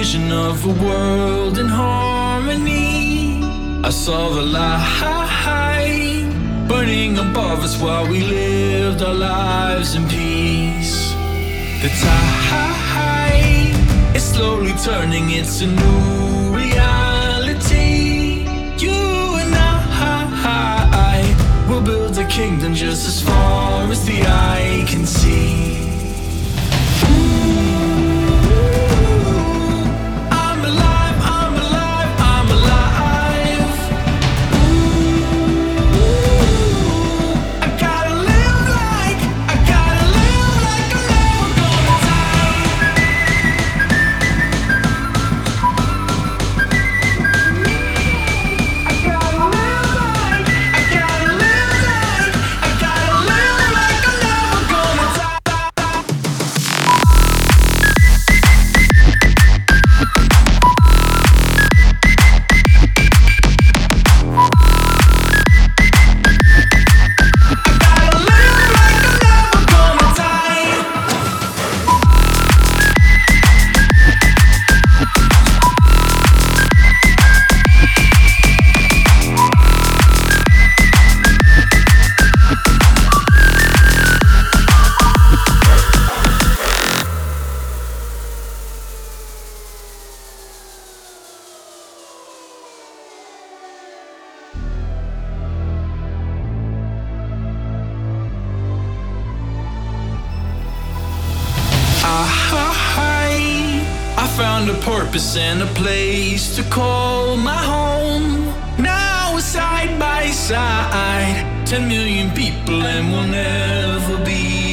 vision of a world in harmony. I saw the light burning above us while we lived our lives in peace. The tide is slowly turning, it's a new reality. You and I will build a kingdom just as far as the eye can see. I found a purpose and a place to call my home. Now we're side by side, 10 million people, and we'll never be